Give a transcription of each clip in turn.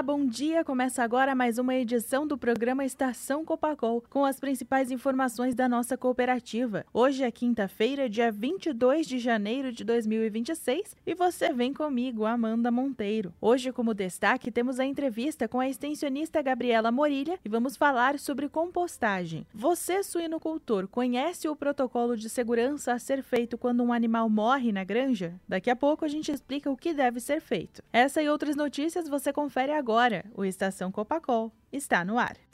Olá, bom dia! Começa agora mais uma edição do programa Estação Copacol, com as principais informações da nossa cooperativa. Hoje é quinta-feira, dia 22 de janeiro de 2026, e você vem comigo, Amanda Monteiro. Hoje, como destaque, temos a entrevista com a extensionista Gabriela Morilha e vamos falar sobre compostagem. Você, suinocultor, conhece o protocolo de segurança a ser feito quando um animal morre na granja? Daqui a pouco a gente explica o que deve ser feito. Essa e outras notícias você confere agora. O Estação Copacol está no ar.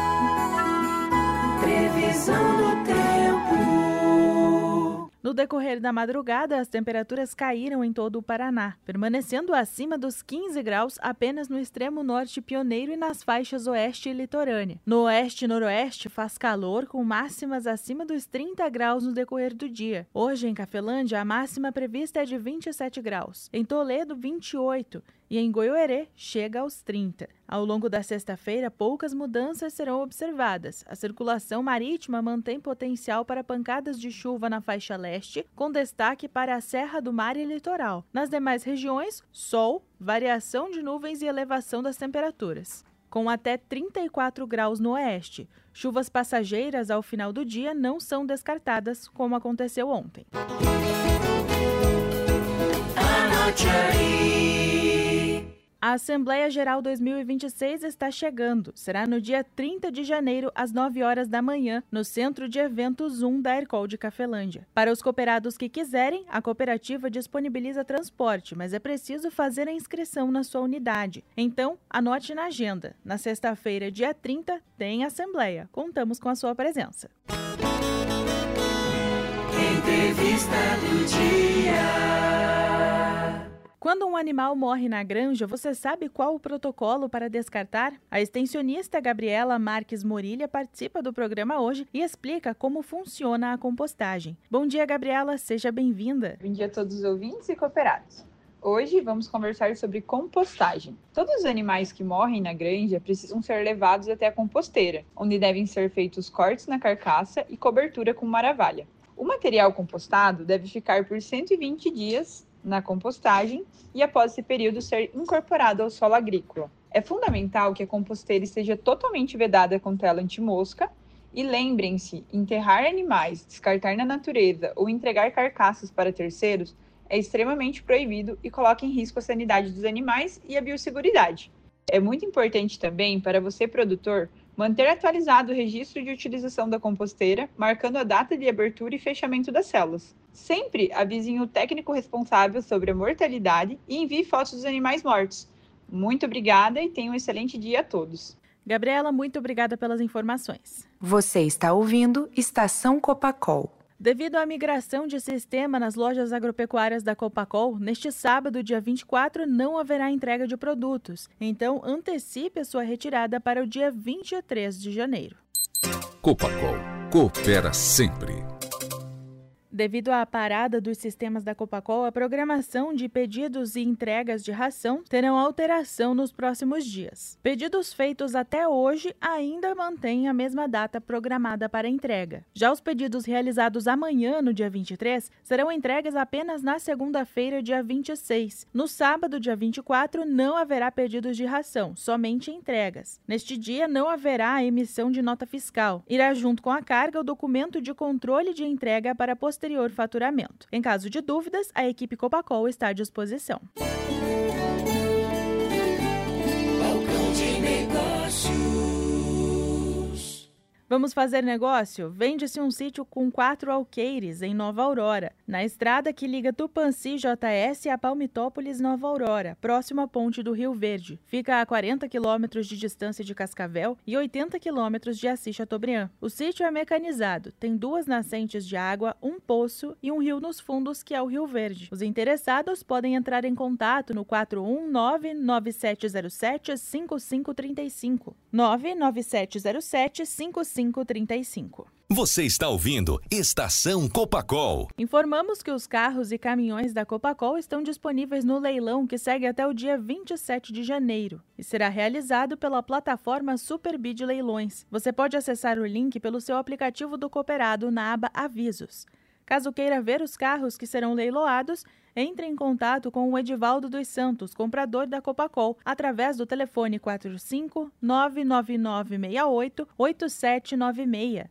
Previsão do tempo. No decorrer da madrugada, as temperaturas caíram em todo o Paraná, permanecendo acima dos 15 graus apenas no extremo norte pioneiro e nas faixas oeste e litorânea. No oeste e noroeste faz calor, com máximas acima dos 30 graus no decorrer do dia. Hoje, em Cafelândia, a máxima prevista é de 27 graus. Em Toledo, 28 e em Goiôerê chega aos 30. Ao longo da sexta-feira, poucas mudanças serão observadas. A circulação marítima mantém potencial para pancadas de chuva na faixa leste, com destaque para a Serra do Mar e litoral. Nas demais regiões, sol, variação de nuvens e elevação das temperaturas. Com até 34 graus no oeste. Chuvas passageiras ao final do dia não são descartadas, como aconteceu ontem. Anote aí. A Assembleia Geral 2026 está chegando. Será no dia 30 de janeiro, às 9 horas da manhã, no Centro de Eventos 1 da Hercol de Cafelândia. Para os cooperados que quiserem, a cooperativa disponibiliza transporte, mas é preciso fazer a inscrição na sua unidade. Então, anote na agenda. Na sexta-feira, dia 30, tem Assembleia. Contamos com a sua presença. Entrevista do dia. Quando um animal morre na granja, você sabe qual o protocolo para descartar? A extensionista Gabriela Marques Morilha participa do programa hoje e explica como funciona a compostagem. Bom dia, Gabriela, seja bem-vinda. Bom dia a todos os ouvintes e cooperados. Hoje vamos conversar sobre compostagem. Todos os animais que morrem na granja precisam ser levados até a composteira, onde devem ser feitos cortes na carcaça e cobertura com maravalha. O material compostado deve ficar por 120 dias na compostagem e após esse período ser incorporado ao solo agrícola. É fundamental que a composteira esteja totalmente vedada com tela anti-mosca e lembrem-se, enterrar animais, descartar na natureza ou entregar carcaças para terceiros é extremamente proibido e coloca em risco a sanidade dos animais e a biosseguridade. É muito importante também para você, produtor, manter atualizado o registro de utilização da composteira, marcando a data de abertura e fechamento das células. Sempre avisem o técnico responsável sobre a mortalidade e envie fotos dos animais mortos. Muito obrigada e tenham um excelente dia a todos. Gabriela, muito obrigada pelas informações. Você está ouvindo Estação Copacol. Devido à migração de sistema nas lojas agropecuárias da Copacol, neste sábado, dia 24, não haverá entrega de produtos. Então, antecipe a sua retirada para o dia 23 de janeiro. Copacol. Coopera sempre. Devido à parada dos sistemas da Copacol, a programação de pedidos e entregas de ração terão alteração nos próximos dias. Pedidos feitos até hoje ainda mantêm a mesma data programada para entrega. Já os pedidos realizados amanhã, no dia 23, serão entregues apenas na segunda-feira, dia 26. No sábado, dia 24, não haverá pedidos de ração, somente entregas. Neste dia, não haverá a emissão de nota fiscal. Irá junto com a carga o documento de controle de entrega para posterior faturamento. Em caso de dúvidas, a equipe Copacol está à disposição. Balcão de negócios. Vamos fazer negócio? Vende-se um sítio com 4 alqueires em Nova Aurora, na estrada que liga Tupanci JS a Palmitópolis, Nova Aurora, próximo à ponte do Rio Verde. Fica a 40 quilômetros de distância de Cascavel e 80 quilômetros de Assis Chateaubriand. O sítio é mecanizado, tem 2 nascentes de água, um poço e um rio nos fundos, que é o Rio Verde. Os interessados podem entrar em contato no 419-9707-5535. 99707-5535. Você está ouvindo Estação Copacol. Informamos que os carros e caminhões da Copacol estão disponíveis no leilão que segue até o dia 27 de janeiro e será realizado pela plataforma Superbid Leilões. Você pode acessar o link pelo seu aplicativo do Cooperado na aba Avisos. Caso queira ver os carros que serão leiloados, entre em contato com o Edivaldo dos Santos, comprador da Copacol, através do telefone 45-99968-8796,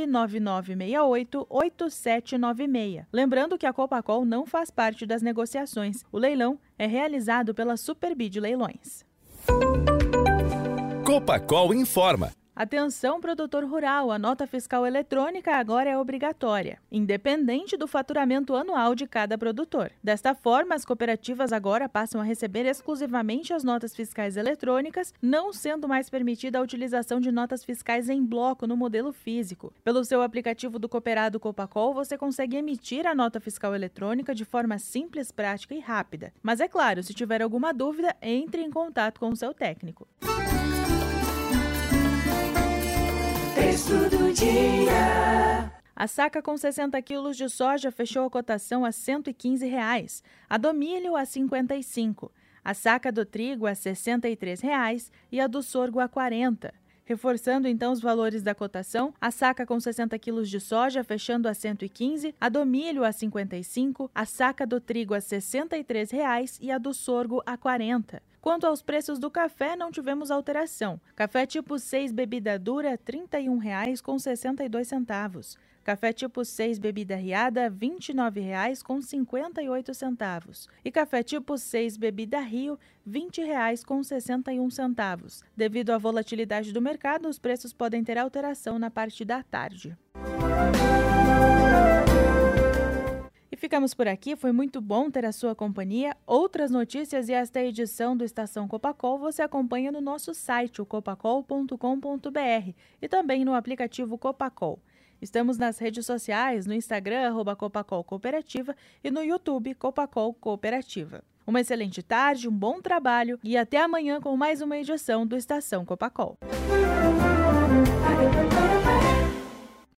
99968-8796. Lembrando que a Copacol não faz parte das negociações. O leilão é realizado pela Superbid Leilões. Copacol informa. Atenção, produtor rural, a nota fiscal eletrônica agora é obrigatória, independente do faturamento anual de cada produtor. Desta forma, as cooperativas agora passam a receber exclusivamente as notas fiscais eletrônicas, não sendo mais permitida a utilização de notas fiscais em bloco no modelo físico. Pelo seu aplicativo do Cooperado Copacol, você consegue emitir a nota fiscal eletrônica de forma simples, prática e rápida. Mas é claro, se tiver alguma dúvida, entre em contato com o seu técnico. Texto do dia. A saca com 60 quilos de soja fechou a cotação a R$ 115, a do milho a R$ 55, a saca do trigo a R$ 63 e a do sorgo a R$ 40. Reforçando então os valores da cotação, a saca com 60 quilos de soja fechando a R$ 115, a do milho a R$ 55, a saca do trigo a R$ 63 e a do sorgo a R$ 40. Quanto aos preços do café, não tivemos alteração. Café tipo 6 bebida dura, R$ 31,62. Café tipo 6 bebida riada, R$ 29,58. E café tipo 6 bebida Rio, R$ 20,61. Devido à volatilidade do mercado, os preços podem ter alteração na parte da tarde. Ficamos por aqui, foi muito bom ter a sua companhia. Outras notícias e esta edição do Estação Copacol você acompanha no nosso site, o copacol.com.br, e também no aplicativo Copacol. Estamos nas redes sociais, no Instagram, @Copacol Cooperativa, e no YouTube, Copacol Cooperativa. Uma excelente tarde, um bom trabalho e até amanhã com mais uma edição do Estação Copacol.